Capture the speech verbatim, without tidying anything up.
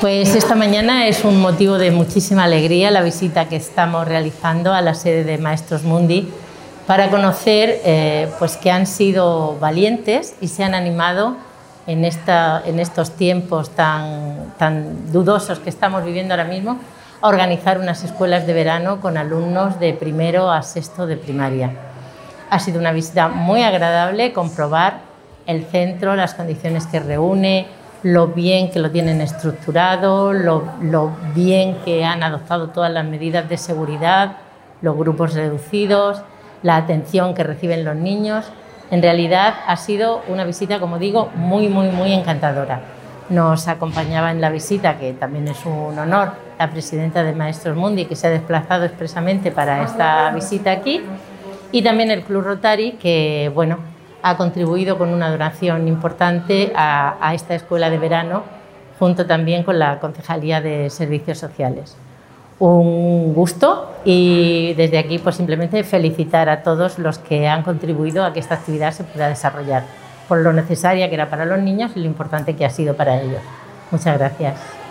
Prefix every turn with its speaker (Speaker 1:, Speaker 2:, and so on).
Speaker 1: Pues esta mañana es un motivo de muchísima alegría la visita que estamos realizando a la sede de Maestros Mundi para conocer eh, pues que han sido valientes y se han animado en, esta, en estos tiempos tan, tan dudosos que estamos viviendo ahora mismo a organizar unas escuelas de verano con alumnos de primero a sexto de primaria. Ha sido una visita muy agradable comprobar el centro, las condiciones que reúne, lo bien que lo tienen estructurado, lo, lo bien que han adoptado todas las medidas de seguridad, los grupos reducidos, la atención que reciben los niños. En realidad ha sido una visita, como digo, muy, muy, muy encantadora. Nos acompañaba en la visita, que también es un honor, la presidenta de Maestros Mundi, que se ha desplazado expresamente para esta visita aquí, y también el Club Rotary, que bueno, ha contribuido con una donación importante a, a esta escuela de verano, junto también con la Concejalía de Servicios Sociales. Un gusto y desde aquí pues simplemente felicitar a todos los que han contribuido a que esta actividad se pueda desarrollar, por lo necesaria que era para los niños y lo importante que ha sido para ellos. Muchas gracias.